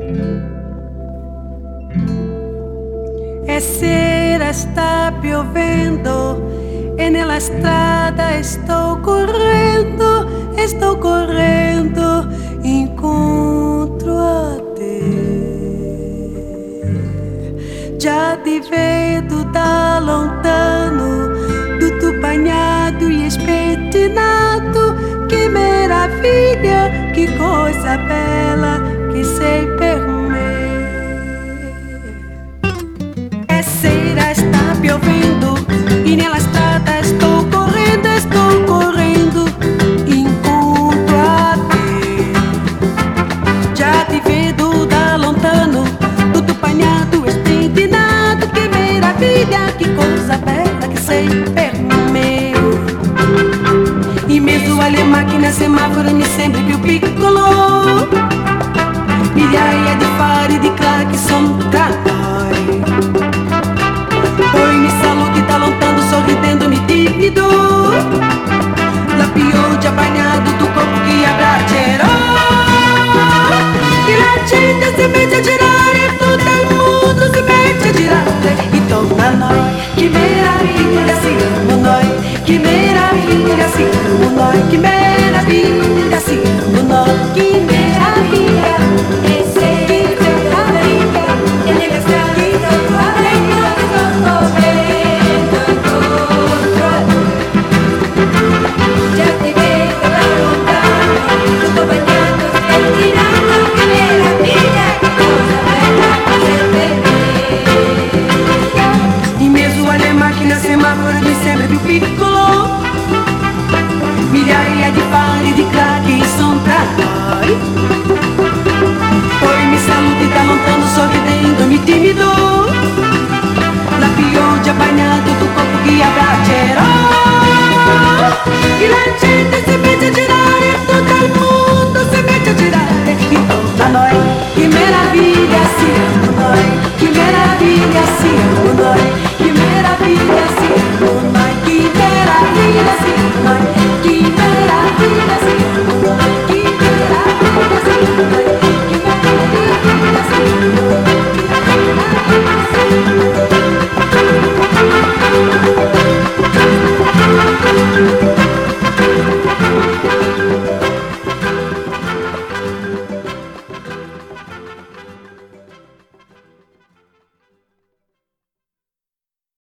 E sera está piovendo e nella strada estou correndo incontro a te. Já te vedo da lontano, tutto bagnato e spetinato. Que maravilha, que coisa bela que sei per me. E sera está piovendo e nella strada estou correndo incontro a te. Já te vedo da lontano, tutto bagnato e spetinato. Que maravilha, que coisa bella que sei per me. In mezzo alle macchine semaforo mi sembri più piccolo, migliaia di fari di clacson tra noi. Poi mi saluti da lontano sorridendomi timido, la pioggia bagnato tuo corpo che abbraccerò. E la gente si mette a girare, tutto il mondo si mette a girare intorno a noi. Que meraviglia siamo noi, que meraviglia siamo noi, que meraviglia siamo noi, que meraviglia. E se che meraviglia, e nella strada sto correndo incontro a te. Già ti vedo da lontano, tutto bagnato, spetinato. Que meraviglia, che cosa bella sei per me. In mezzo alle macchine semaforo mi sembra più piccolo, migliaia di fari di clacson tra noi. Poi mi saluti da lontano sorridendomi timido, la pioggia ha bagnato tuo corpo che abbraccerò. E la gente si